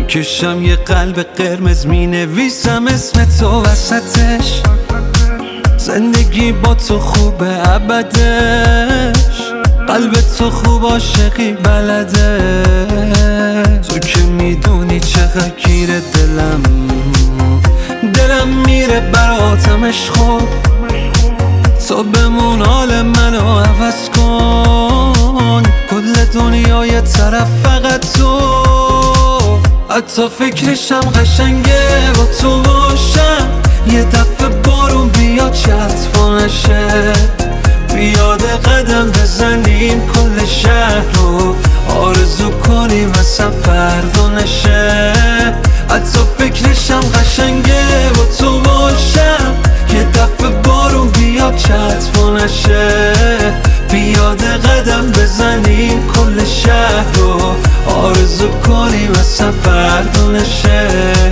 میکشم یه قلب قرمز، مینویسم اسم تو وسطش. زندگی با تو خوبه ابدش، قلب تو خوب عاشقی بلده. تو که میدونی چقدر گیره دلم میره براتم عشق. تو بمون حال منو عوض کن، کل دنیا یه طرف فقط تو. حتی فکرشم قشنگه با تو باشم، یه دفعه بارون بیاد چطفا نشه، بیاد قدم بزنیم کل شهر رو آرزو کنیم اصلا فردا نشه. حتی فکرشم قشنگه با تو باشم، یه دفعه بارون بیاد چطفا نشه، بیاد قدم بزنیم کل شهر رو آرزو کنیم اصلا فردا نشه.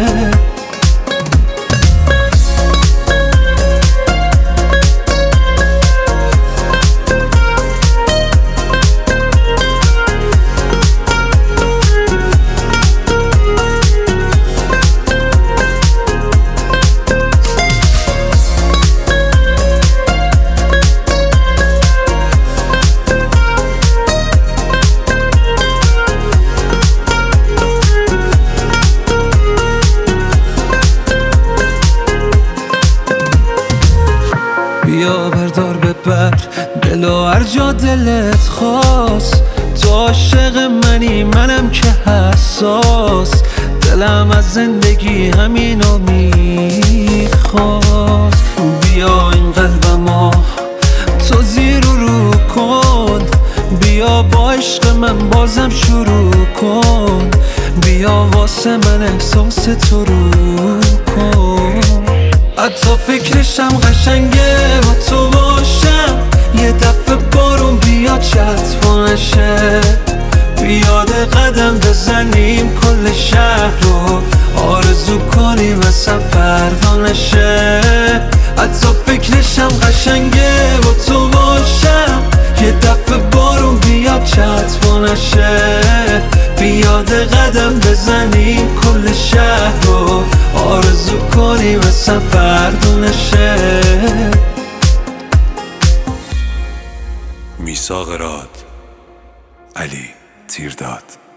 بیا بردار ببر دلو هر جا دلت خواست، تو عاشق منی منم که حساس، دلم از زندگی همینو میخواست. بیا این قلبمو تو زیر و رو کن، بیا با عشق من بازم شروع کن، بیا واسه من احساس تو رو کن. حتی فکرشم قشنگه با تو باشم، یه دفعه بارون بیاد چطفا نشه، بیاد قدم بزنیم کل شهر رو آرزو کنیم اصلا فردا نشه. حتی فکرشم قشنگه با تو باشم، یه دفعه بارون بیاد چطفا نشه، بیاد قدم بزنیم کل شهر رو آرزو کنیم اصلا فردا نشه. میثاق راد، علی تیرداد.